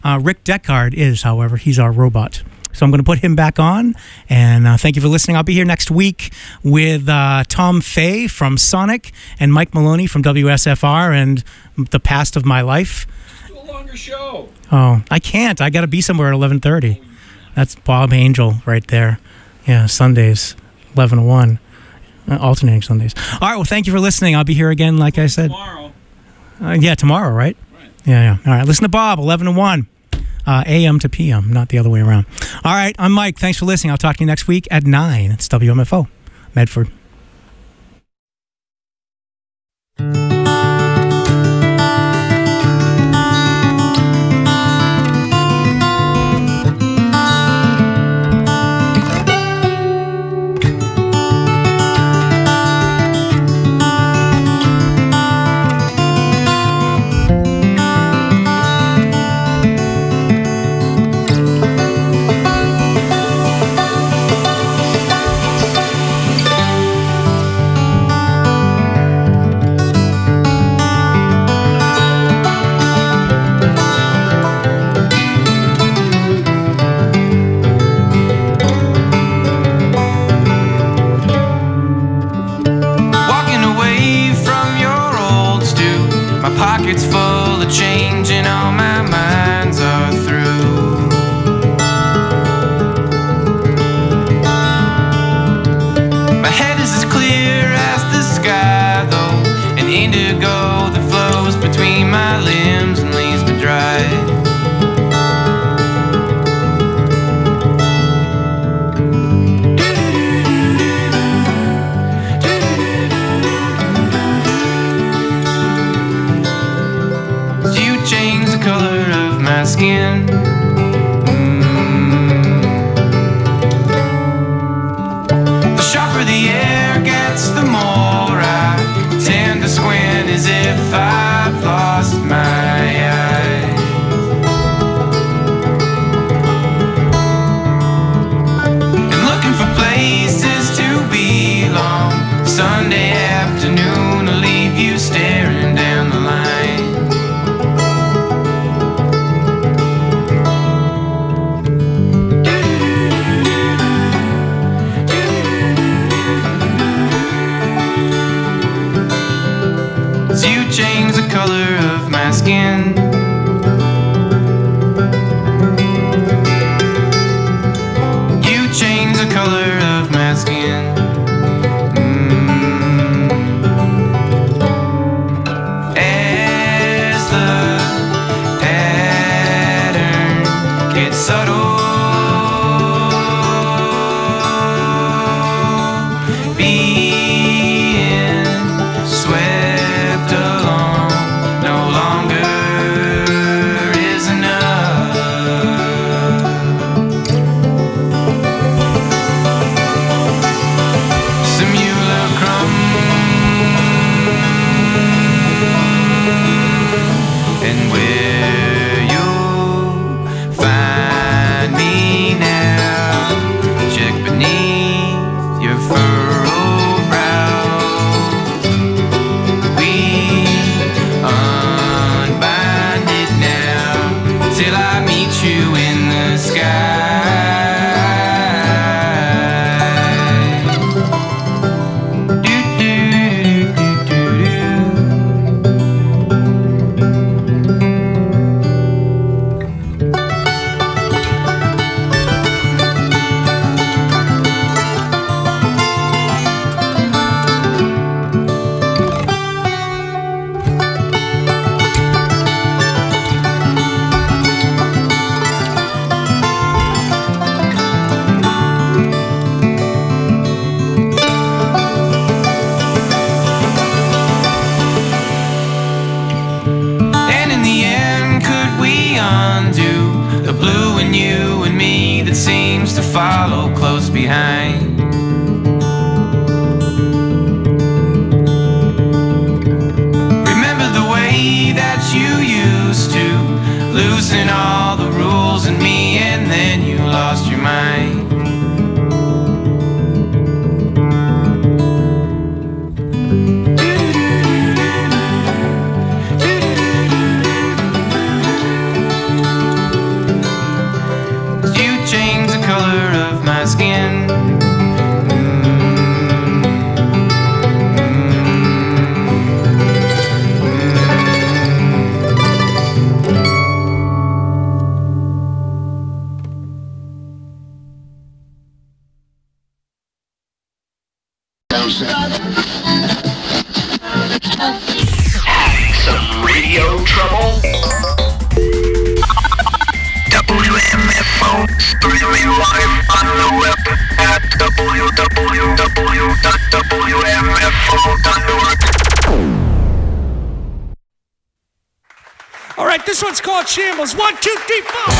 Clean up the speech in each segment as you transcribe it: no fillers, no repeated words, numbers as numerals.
Rick Deckard is, however. He's our robot. So I'm going to put him back on. And thank you for listening. I'll be here next week with Tom Fay from Sonic and Mike Maloney from WSFR and The Past of My Life. Do a longer show. Oh, I can't. I got to be somewhere at 11:30. That's Bob Angel right there. Yeah, Sundays, 11 to 1. Alternating Sundays. All right, well, thank you for listening. I'll be here again, like I said. Tomorrow. Yeah, tomorrow, right? Right. Yeah. All right, listen to Bob, 11 to 1. AM to PM, not the other way around. All right, I'm Mike. Thanks for listening. I'll talk to you next week at 9. It's WMFO, Medford. Pockets full of change and all my minds are through. My head is as clear as the sky though, an indigo that flows between my limbs and leaves me dry. Skin. The sharper the air gets, the more I tend to squint as if I've lost my eye. And looking for places to belong. Sunday afternoon will leave you staring down the line. Change the color of my skin. You change the color of my skin. As the pattern gets subtle, being swept along no longer is enough. Simulacrum, and where you'll find me now, check beneath your furrowed brow. Unbind it now till I meet you in the sky. Follow close behind. Remember the way that you used to loosen all the rules in me, and then you lost your mind. Having some radio trouble? WMFO, streaming live on the web at www.wmfo.org. All right, this one's called Shambles. 1, 2, 3, 4.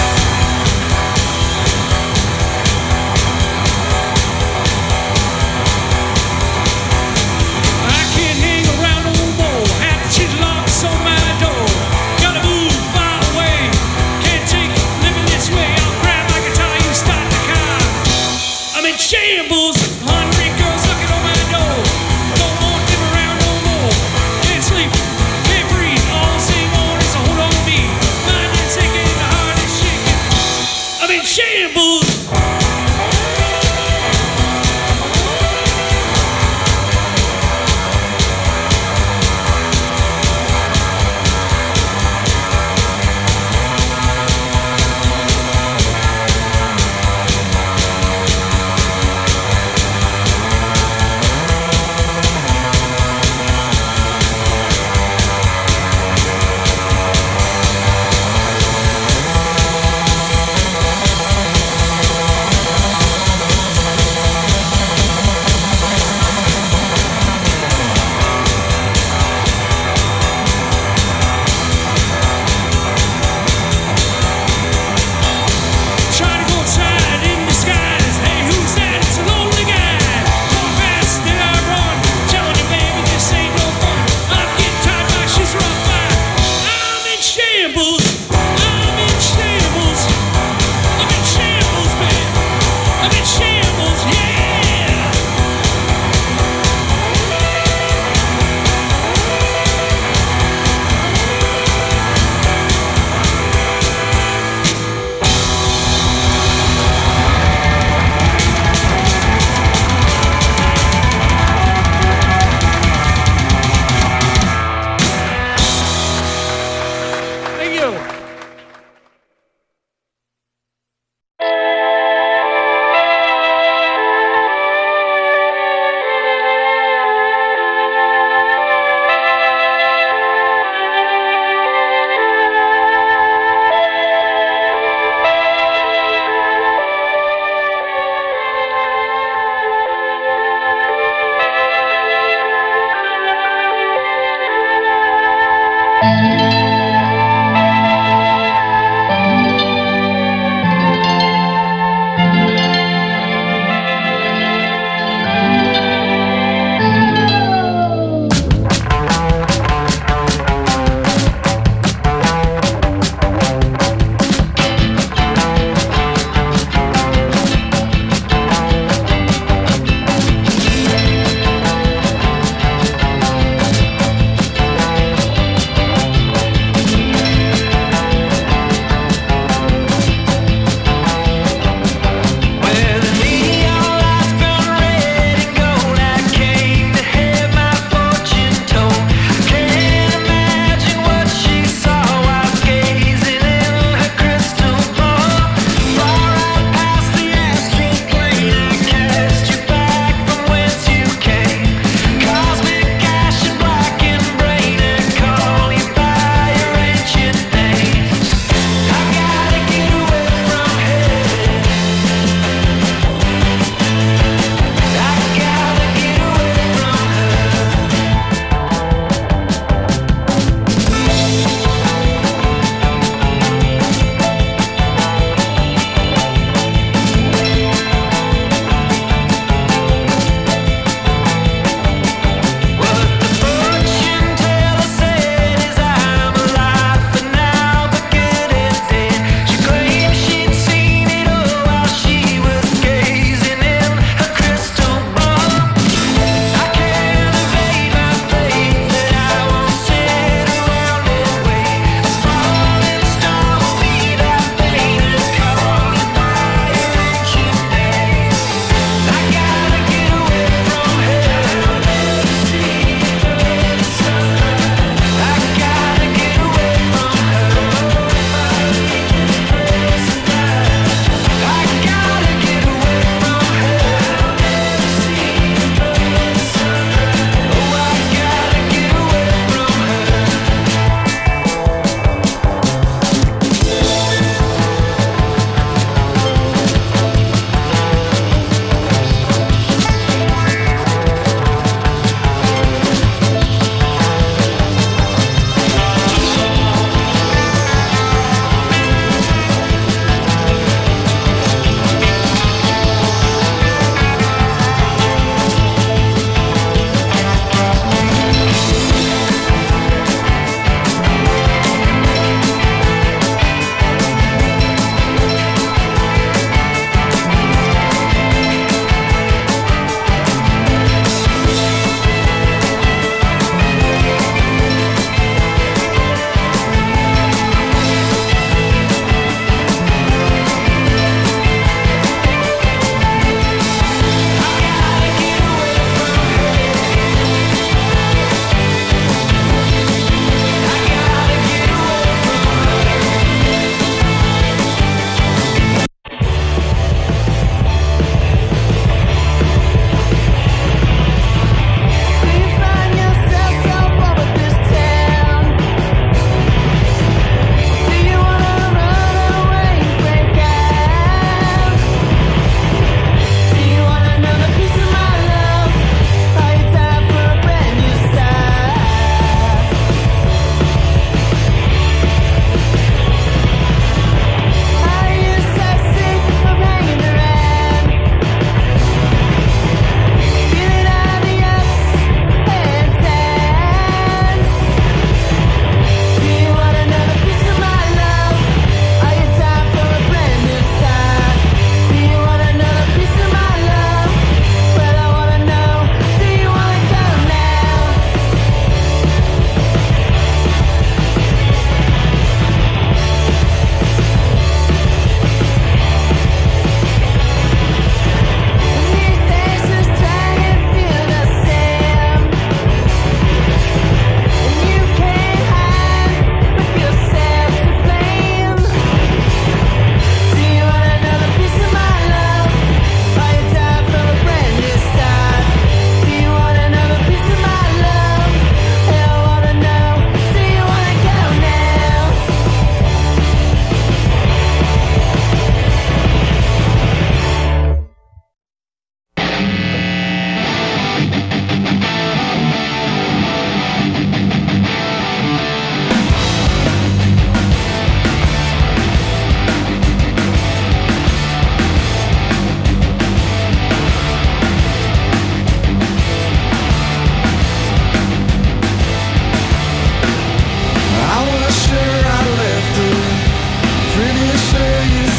Shambles, hungry girls looking on my door. Don't want them around no more. Can't sleep, can't breathe. All the same morning, so hold on to me. Mind is sinking, the heart is shaking. I'm in shambles.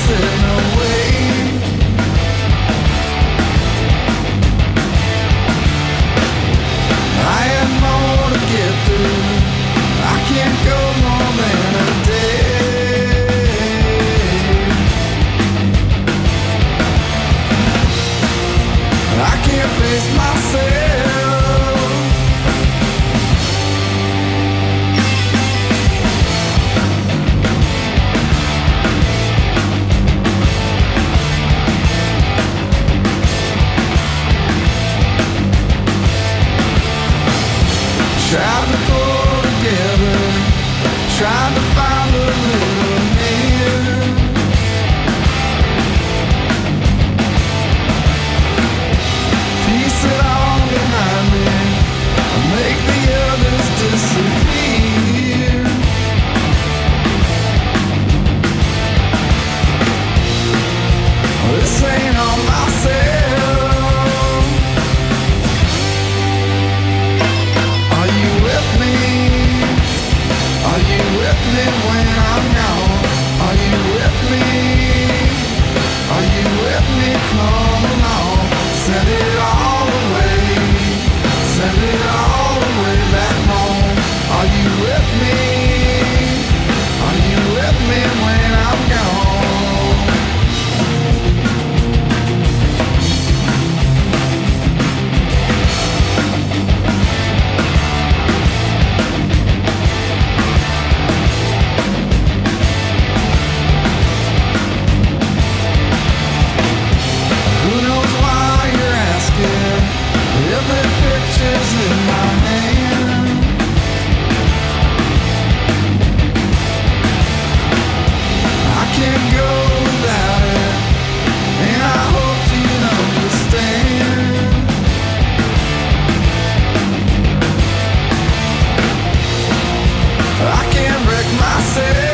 missing away. I had more to get through. I can't go more than a day. I can't face myself. Tried to pull together, tried to find a little hand. Piece it all behind me, make the others disappear. This ain't on myself. Are you with me when I'm gone? Are you with me? Are you with me? Come along. Send it all away. Send it all the way back home. Are you with me? Are you with me when I'm gone? Every picture's in my hand. I can't go without it, and I hope you'd understand. I can't wreck myself.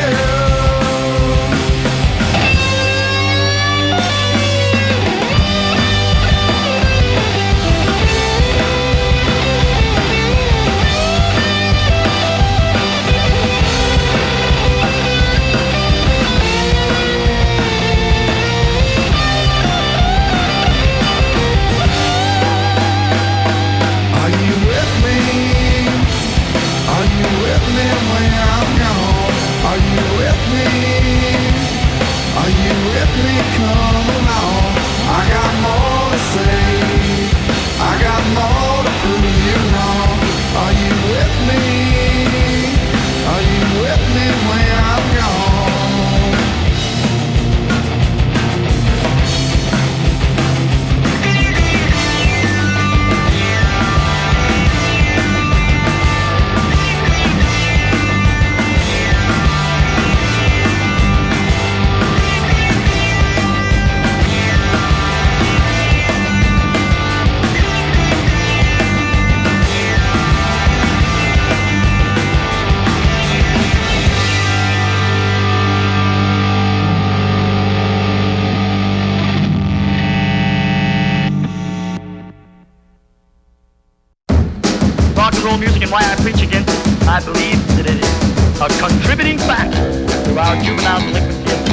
Why I preach against it, I believe that it is a contributing factor to our juvenile delinquency of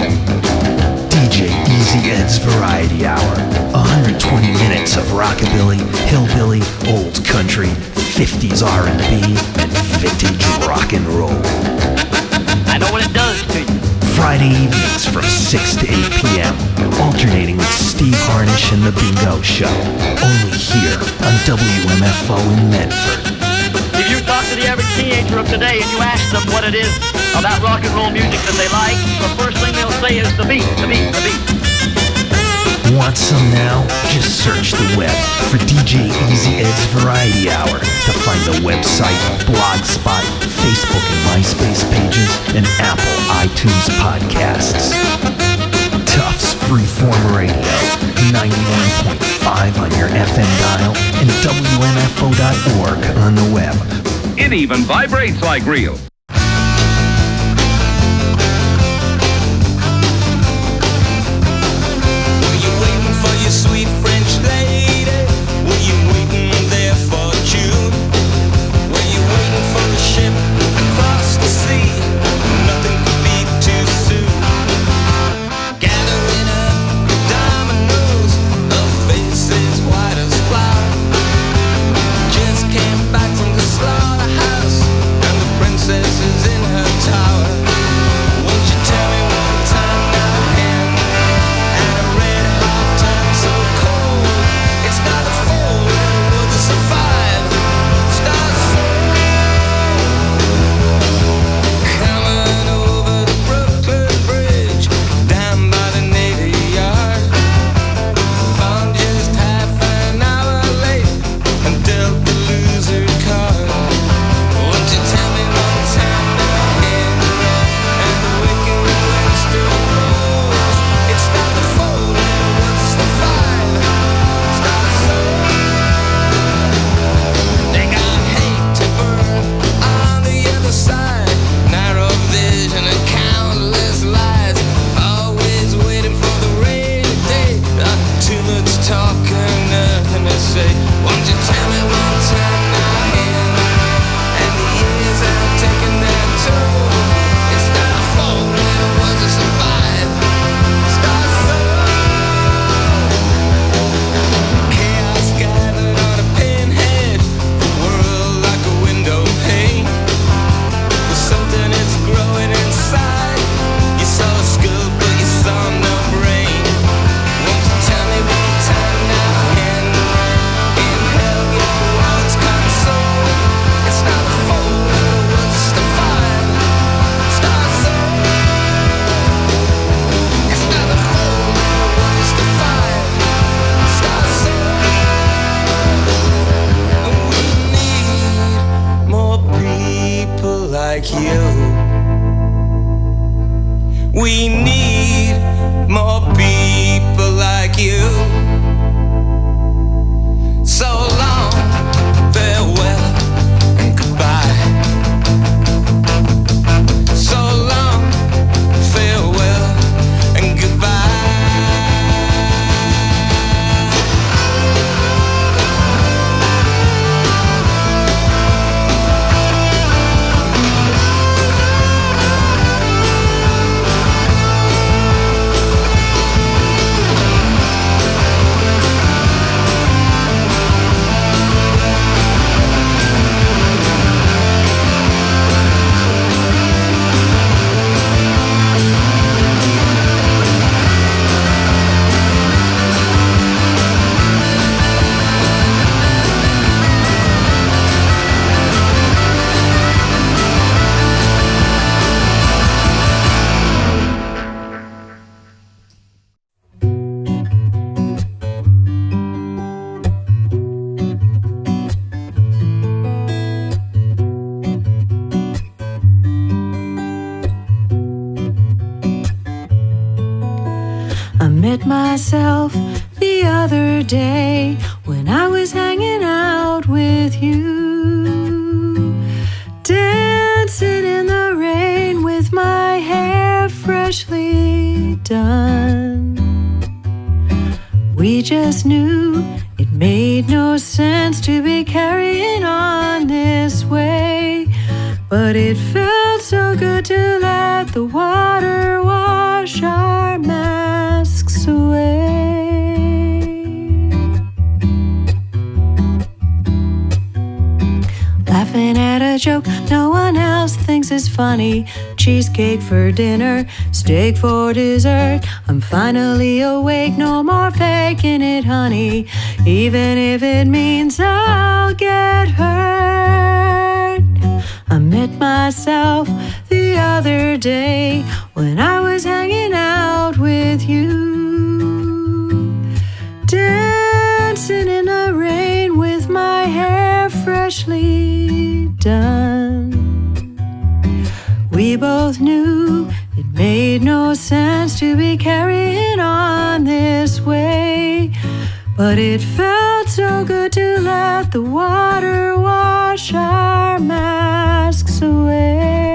DJ Easy Ed's Variety Hour. 120 minutes of rockabilly, hillbilly, old country, 50s R&B, and vintage rock and roll. I know what it does to you. Friday evenings from 6 to 8 p.m. Alternating with Steve Harnish and The Bingo Show. Only here on WMFO in Medford. If you talk to the average teenager of today and you ask them what it is about rock and roll music that they like, the first thing they'll say is the beat, the beat, the beat. Want some now? Just search the web for DJ Easy Ed's Variety Hour to find the website, Blogspot, Facebook and MySpace pages, and Apple iTunes podcasts. Tufts Freeform Radio, 91.5 on your FM dial and WMFO.org on the web. It even vibrates like real. Sweet French lady, were you waiting there for June? Were you waiting for a ship across the sea? Nothing could be too soon. Gather I met myself the other day when I was hanging out with you, dancing in the rain with my hair freshly done. We just knew it made no sense to be carrying on this way, but it felt so good to let the water wash our masks away. Laughing at a joke no one else thinks is funny. Cheesecake for dinner, steak for dessert. I'm finally awake, no more faking it, honey, even if it means I'll get hurt. I met myself the other day when I was hanging out with you, dancing in the rain with my hair freshly done. We both knew it made no sense to be carrying on this way, but it felt so good to let the water wash our masks away.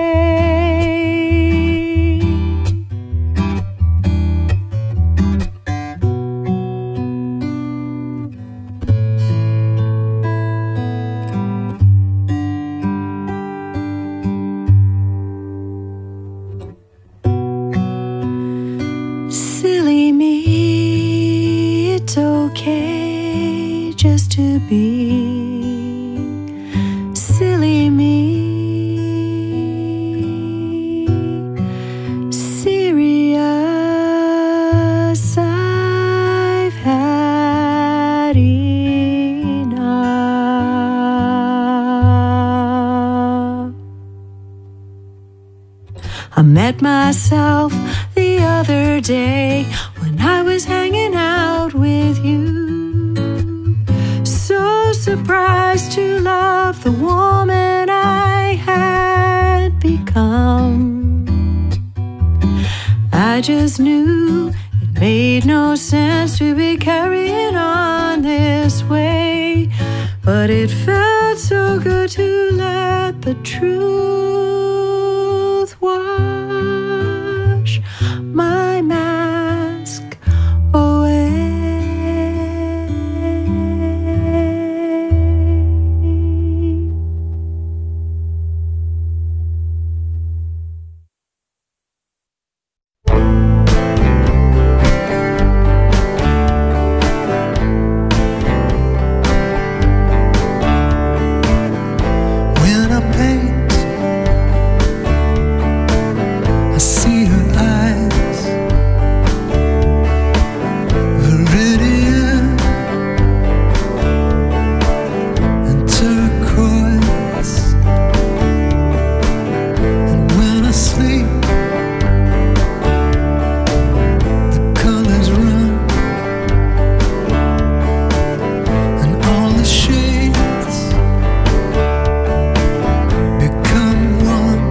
Silly me, it's okay just to be silly me. Serious, I've had enough. I met myself the other day when I was hanging out with you, so surprised to love the woman I had become. I just knew it made no sense to be carrying on this way, but it felt so good to let the truth wash my mask away. When I paint, I see her eyes, viridian and turquoise. And when I sleep, the colors run, and all the shades become one.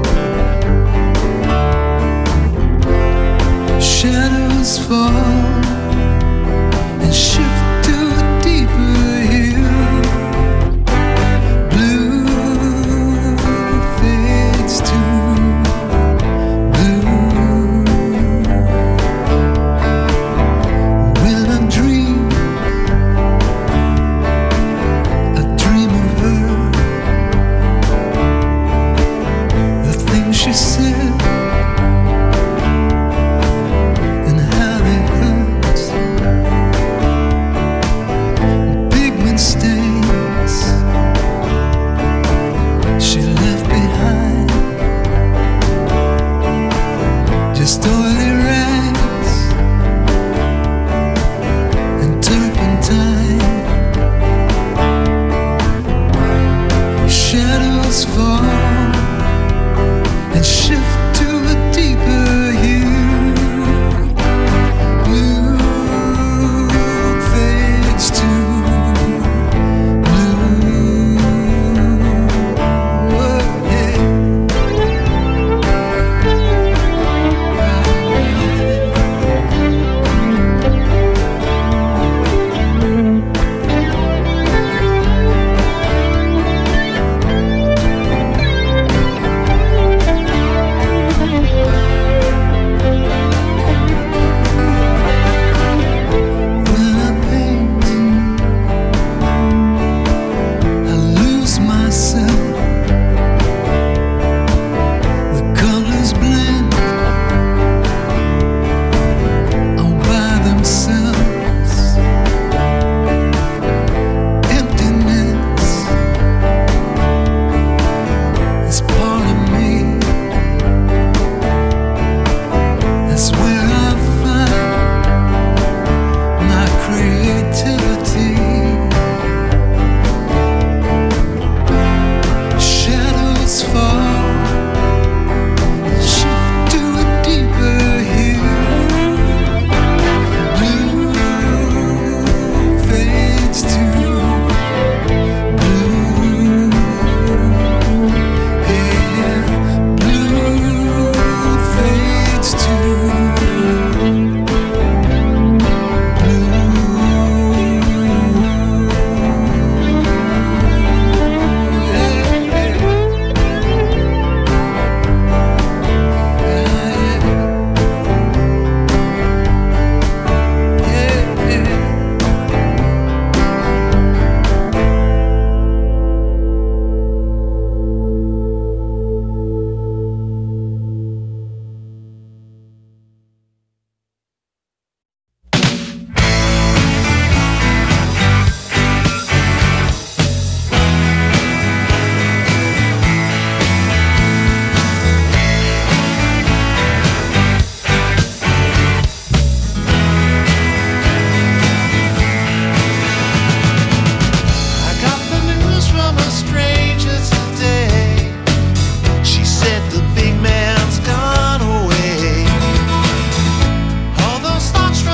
Shadows fall and shift to a deeper hue. Blue fades to blue. When I dream of her, the things she said and how they hurt.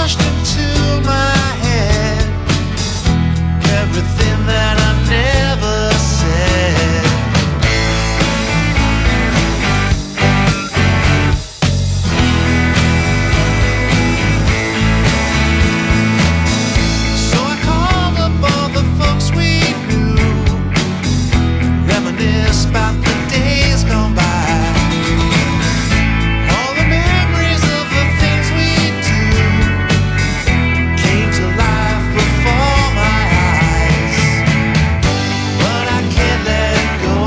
washed into my head everything that I never said. So I called up all the folks we knew, reminisce about the days gone by. All the memories of the things we do came to life before my eyes, but I can't let go.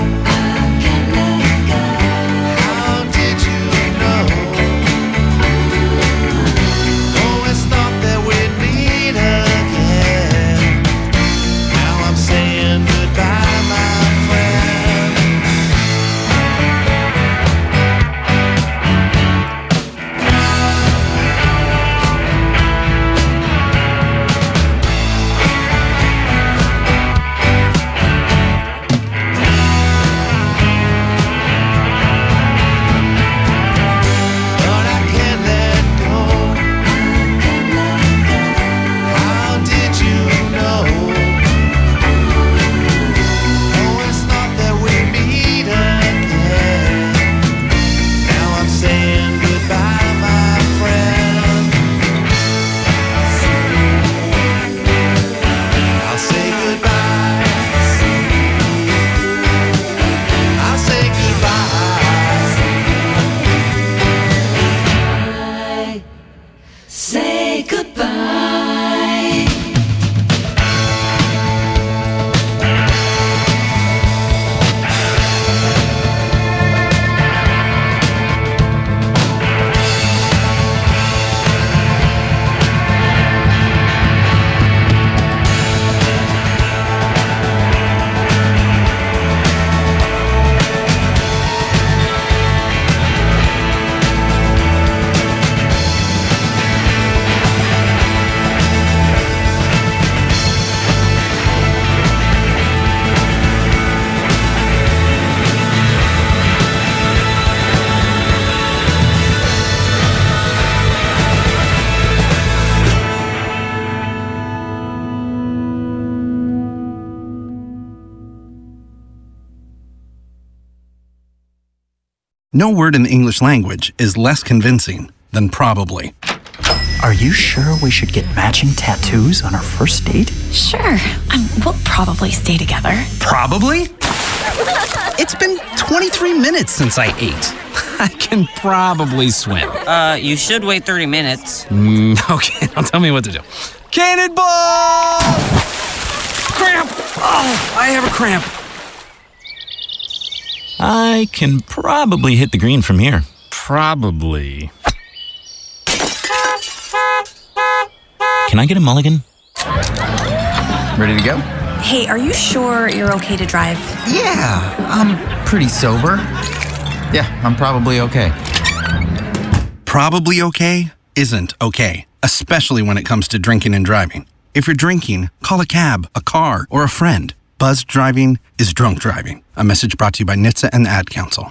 How did you know? Always thought that we'd meet again. Now I'm saying goodbye, my friend. But I can't let go. How did you know? Always thought that we'd meet again. Now I'm saying goodbye, my friend. I'll say goodbye. I'll say goodbye. Say goodbye. No word in the English language is less convincing than probably. Are you sure we should get matching tattoos on our first date? Sure. We'll probably stay together. Probably? It's been 23 minutes since I ate. I can probably swim. You should wait 30 minutes. Okay, now tell me what to do. Cannonball! Cramp! Oh, I have a cramp. I can probably hit the green from here. Probably. Can I get a mulligan? Ready to go? Hey, are you sure you're okay to drive? Yeah, I'm pretty sober. Yeah, I'm probably okay. Probably okay isn't okay, especially when it comes to drinking and driving. If you're drinking, call a cab, a car, or a friend. Buzzed driving is drunk driving. A message brought to you by NHTSA and the Ad Council.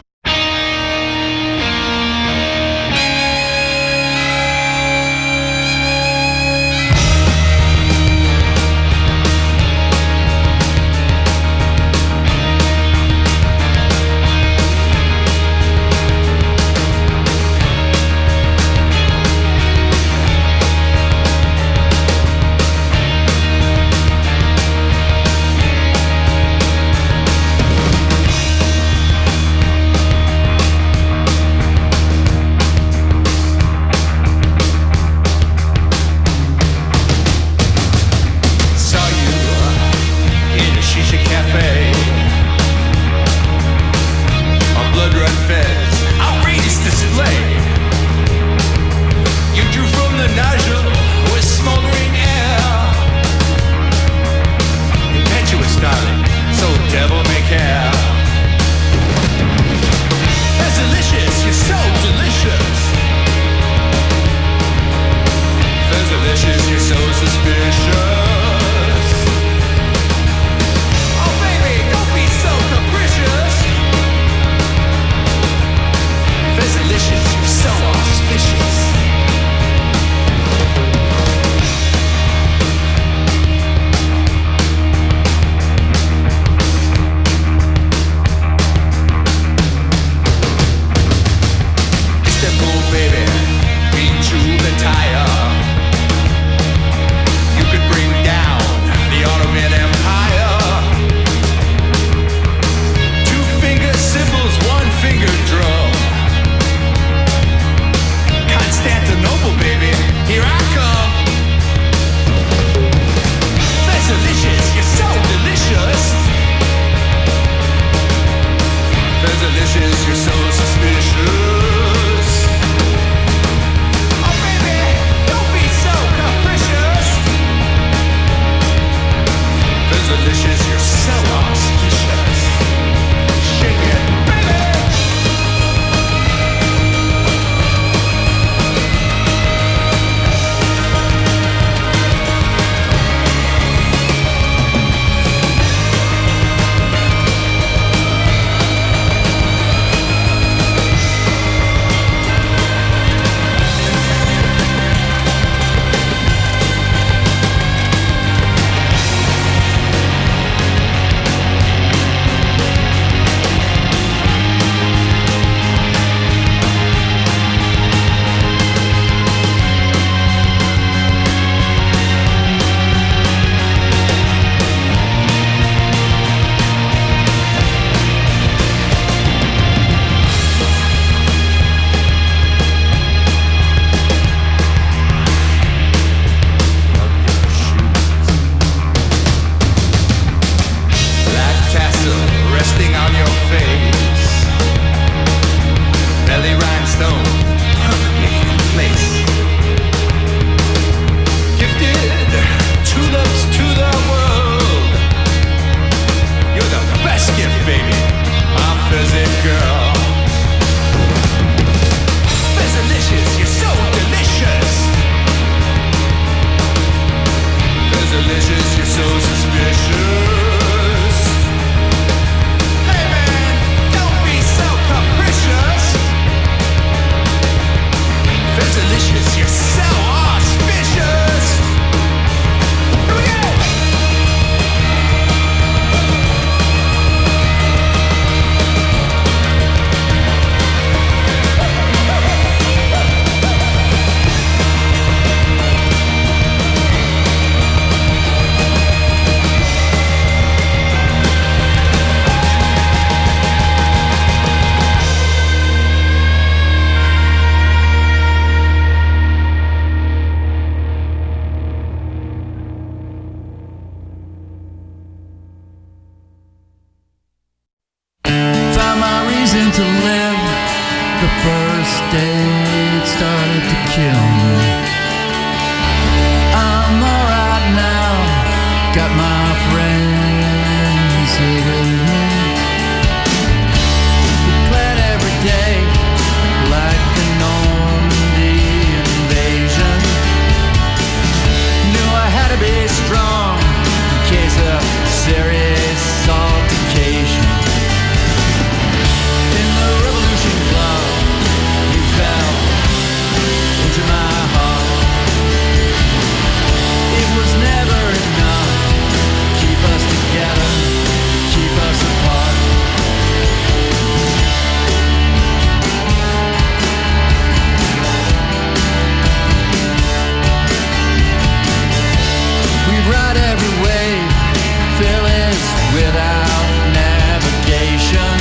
ride every wave, fearless without navigation.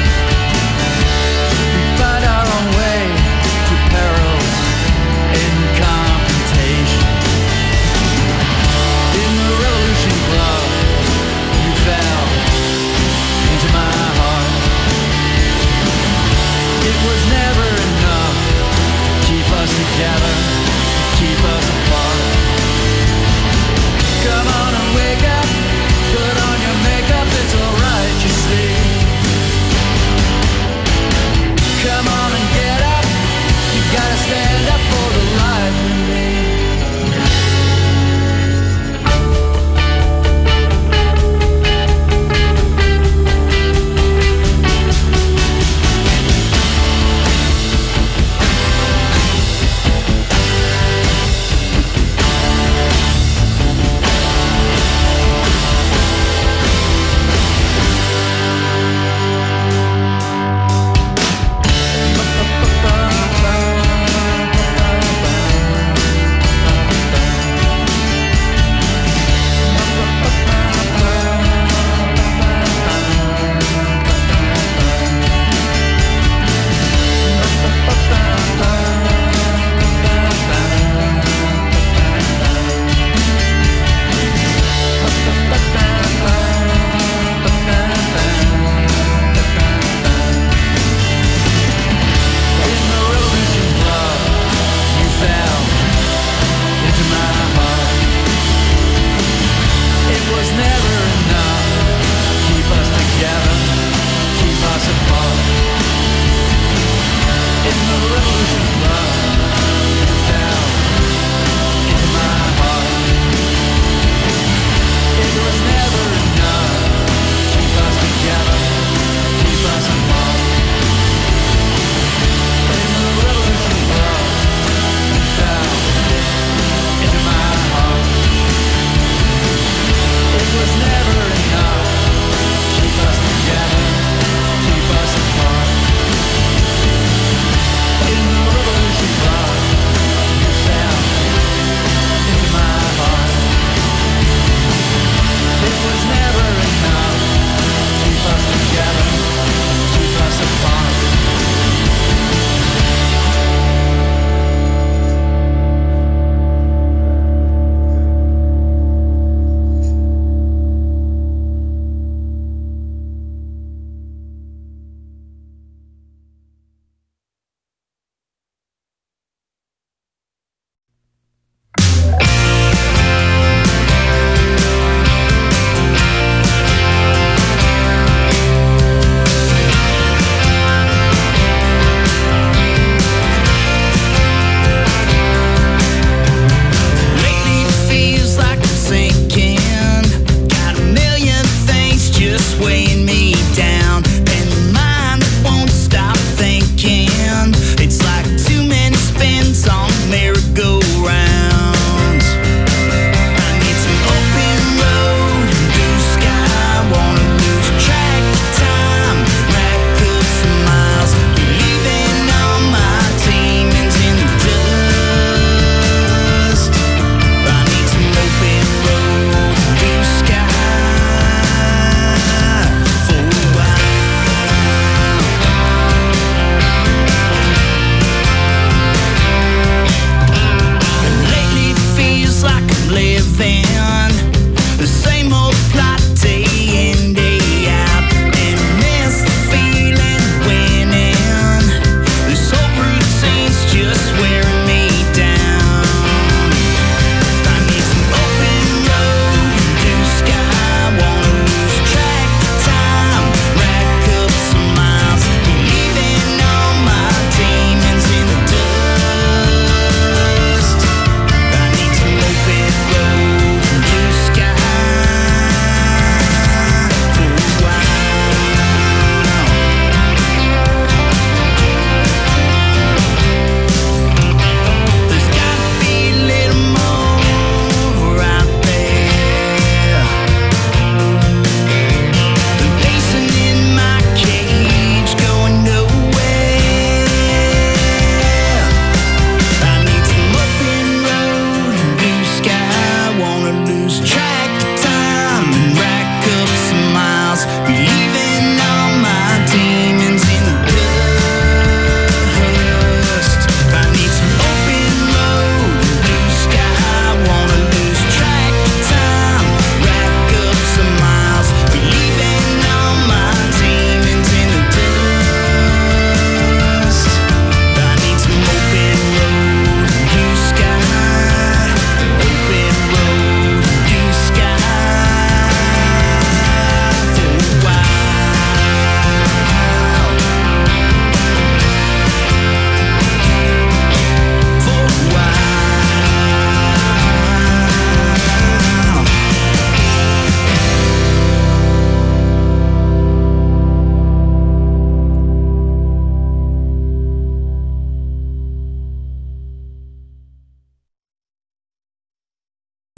We find our own way through perils in confrontation. In the Revolution Club, you fell into my heart. It was never enough. Keep us together, keep us apart. Come on and wake up, put on your makeup, it's alright, you see. Come on and get up, you gotta stand up for the life in me.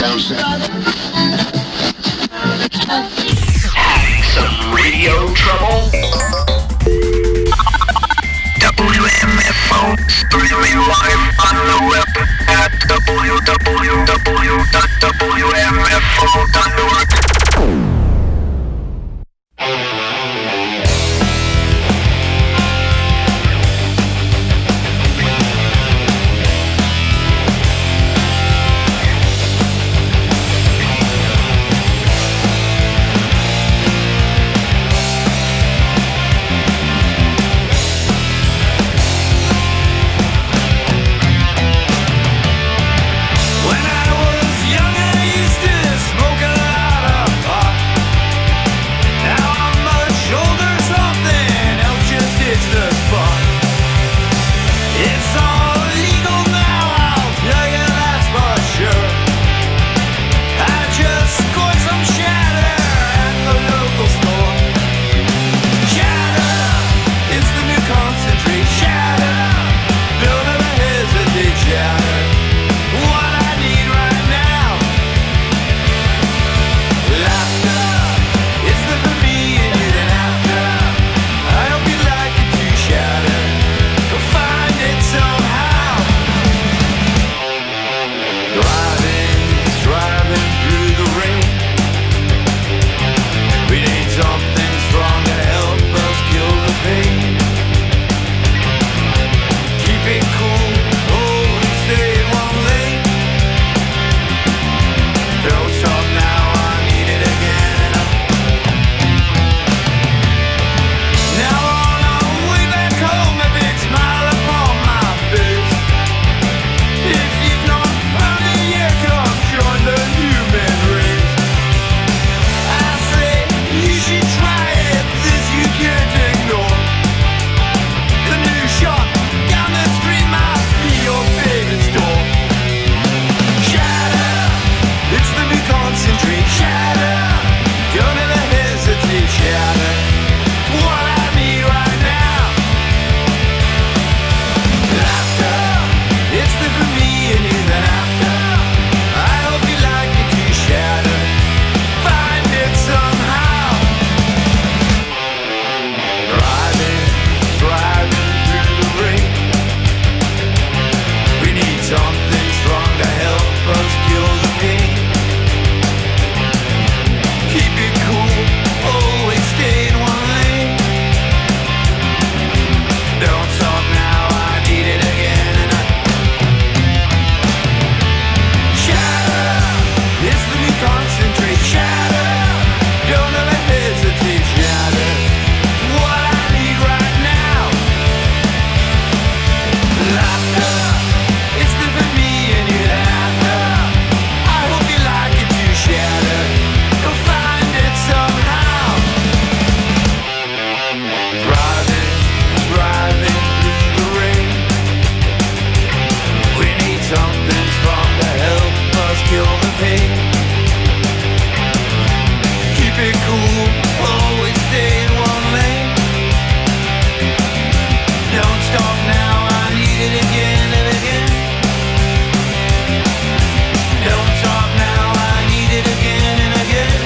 Having some radio trouble? WMFO, streaming live on the web at www.wmfo.org. When I was young, I used to smoke a lot of pot. Now I'm much older, something else just hits the spot. It's all legal now, I'll tell you that's for sure. I just scored some shatter at the local store. Shatter, it's the new concentrate. Shatter, don't ever hesitate. Shatter, what I need right now. Laughter, it's the for me and you then after. I hope you like it too. Shatter, go find it somehow. Driving through the rain. We need something strong to help us kill the pain. Keep it cool, always stay in one lane. Don't stop now, I need it again. Now on our way back home, a big smile upon my face. If you've not found it yet, come join the human race. I say you should try it, this you can't ignore. The new shop down the street might be your favorite store. Shatter, it's the new concentrate. Shatter, don't ever hesitate. Shatter, what I need right now. Laughter, it's the for me and you then after. I hope you like it too. Shatter, find it somehow. Driving through the rain. We need something strong to help us kill the pain. Keep it cool, always stay in one lane. Don't stop now, I need it again. Shatter, it's the new concentrate. Shatter, don't ever hesitate. Shatter, what I need right now. Laughter, it's the for me and you then after. I hope you like it too. Shatter, go find it somehow. Driving through the rain. We need something strong to help us kill the pain. Keep it cool, always stay in one lane. Don't stop now, I need it again and again. Don't stop now, I need it again and again.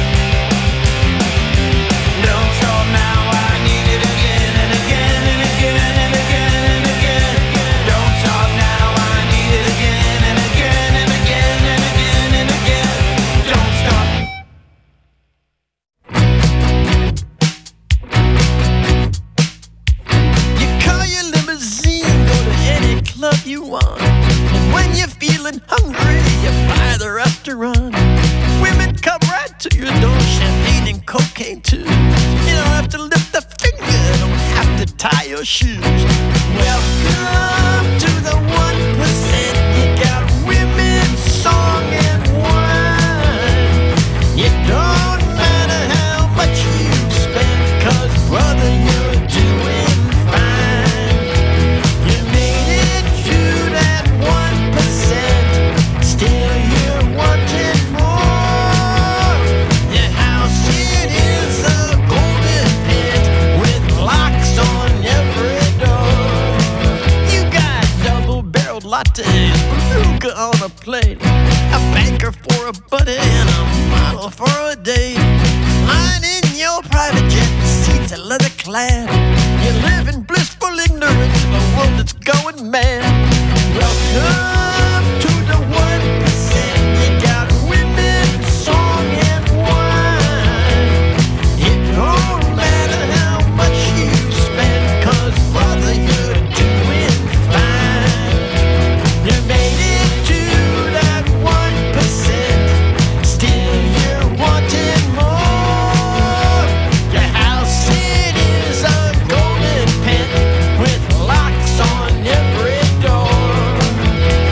Don't stop now, I need it again and again and again and again and again. Don't stop now, I need it again and again and again and again and again. Don't stop. You call your limousine, go to any club you want. And when you're feeling hungry, you buy the restaurant. Women come right to your door, champagne and cocaine too. You don't have to lift a finger, don't have to tie your shoes. Welcome to the 1%. You got women, song and wine. It don't matter how much you spend, 'cause brother, you're doing fine. You made it to that 1%. Still you're wanting more. Your house, it is a golden pit with locks on every door. liquor for a buddy and a model for a day. Lying in your private jet, seats are leather clad. You live in blissful ignorance of a world that's going mad. Welcome to the 1%. You got women, song, and wine. It don't matter how much you spend, 'cause brother, you're doing fine. You made it to that 1%. Still you're wanting more. Your house, it is a golden pen with locks on every door.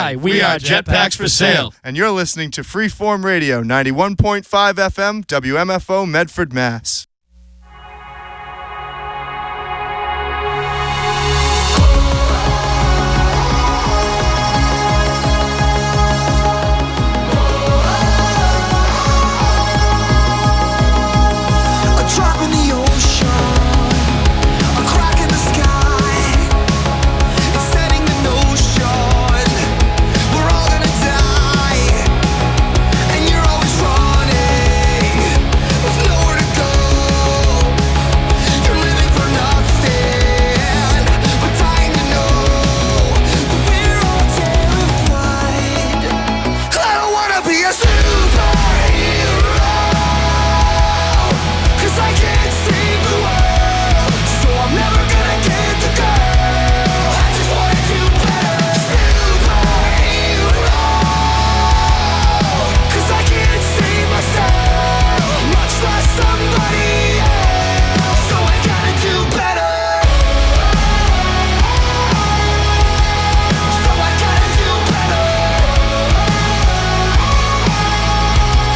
Hi, we are Jetpacks for Sale. And you're listening to Freeform Radio, 91.5 FM, WMFO, Medford, Mass.